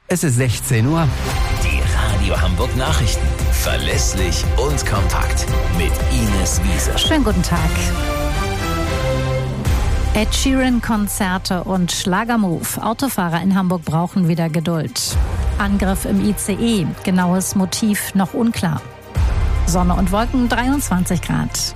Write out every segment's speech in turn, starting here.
Es ist 16 Uhr. Die Radio Hamburg Nachrichten. Verlässlich und kompakt. Mit Ines Wiese. Schönen guten Tag. Ed Sheeran-Konzerte und Schlagermove. Autofahrer in Hamburg brauchen wieder Geduld. Angriff im ICE. Genaues Motiv noch unklar. Sonne und Wolken, 23 Grad.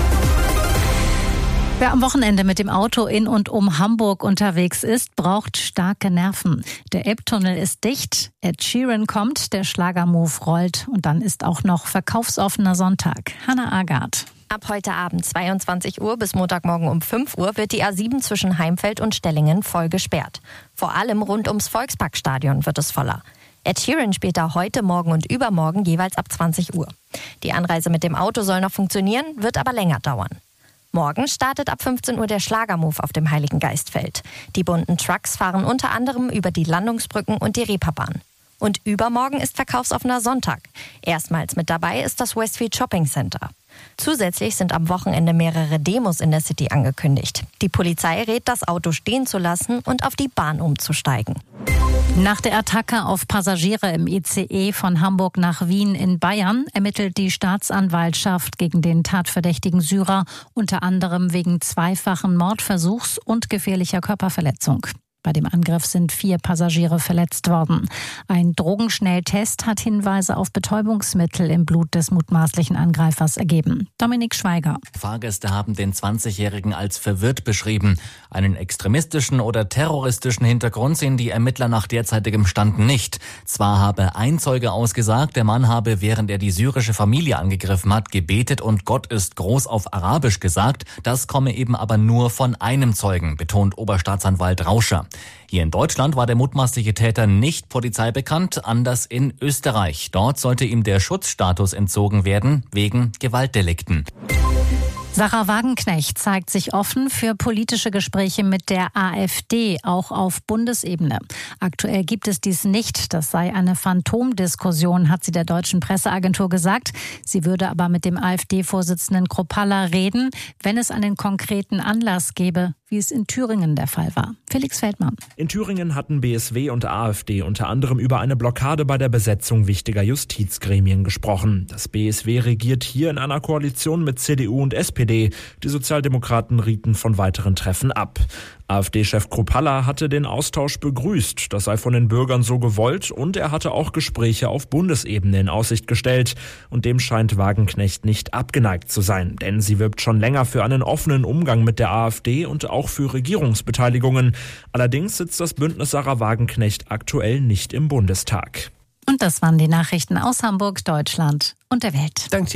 Wer am Wochenende mit dem Auto in und um Hamburg unterwegs ist, braucht starke Nerven. Der Elbtunnel ist dicht, Ed Sheeran kommt, der Schlagermove rollt und dann ist auch noch verkaufsoffener Sonntag. Hannah Agard. Ab heute Abend 22 Uhr bis Montagmorgen um 5 Uhr wird die A7 zwischen Heimfeld und Stellingen voll gesperrt. Vor allem rund ums Volksparkstadion wird es voller. Ed Sheeran spielt da heute, morgen und übermorgen jeweils ab 20 Uhr. Die Anreise mit dem Auto soll noch funktionieren, wird aber länger dauern. Morgen startet ab 15 Uhr der Schlagermove auf dem Heiligen Geistfeld. Die bunten Trucks fahren unter anderem über die Landungsbrücken und die Reeperbahn. Und übermorgen ist verkaufsoffener Sonntag. Erstmals mit dabei ist das Westfield Shopping Center. Zusätzlich sind am Wochenende mehrere Demos in der City angekündigt. Die Polizei rät, das Auto stehen zu lassen und auf die Bahn umzusteigen. Nach der Attacke auf Passagiere im ICE von Hamburg nach Wien in Bayern ermittelt die Staatsanwaltschaft gegen den tatverdächtigen Syrer, unter anderem wegen zweifachen Mordversuchs und gefährlicher Körperverletzung. Bei dem Angriff sind 4 Passagiere verletzt worden. Ein Drogenschnelltest hat Hinweise auf Betäubungsmittel im Blut des mutmaßlichen Angreifers ergeben. Dominik Schweiger. Fahrgäste haben den 20-Jährigen als verwirrt beschrieben. Einen extremistischen oder terroristischen Hintergrund sehen die Ermittler nach derzeitigem Stand nicht. Zwar habe ein Zeuge ausgesagt, der Mann habe, während er die syrische Familie angegriffen hat, gebetet und Gott ist groß auf Arabisch gesagt. Das komme eben aber nur von einem Zeugen, betont Oberstaatsanwalt Rauscher. Hier in Deutschland war der mutmaßliche Täter nicht polizeibekannt, anders in Österreich. Dort sollte ihm der Schutzstatus entzogen werden, wegen Gewaltdelikten. Sarah Wagenknecht zeigt sich offen für politische Gespräche mit der AfD, auch auf Bundesebene. Aktuell gibt es dies nicht. Das sei eine Phantomdiskussion, hat sie der deutschen Presseagentur gesagt. Sie würde aber mit dem AfD-Vorsitzenden Kropalla reden, wenn es einen konkreten Anlass gäbe, wie es in Thüringen der Fall war. Felix Feldmann. In Thüringen hatten BSW und AfD unter anderem über eine Blockade bei der Besetzung wichtiger Justizgremien gesprochen. Das BSW regiert hier in einer Koalition mit CDU und SPD. Die Sozialdemokraten rieten von weiteren Treffen ab. AfD-Chef Kropalla hatte den Austausch begrüßt. Das sei von den Bürgern so gewollt und er hatte auch Gespräche auf Bundesebene in Aussicht gestellt. Und dem scheint Wagenknecht nicht abgeneigt zu sein, denn sie wirbt schon länger für einen offenen Umgang mit der AfD und auch für Regierungsbeteiligungen. Allerdings sitzt das Bündnis Sarah Wagenknecht aktuell nicht im Bundestag. Und das waren die Nachrichten aus Hamburg, Deutschland und der Welt. Danke.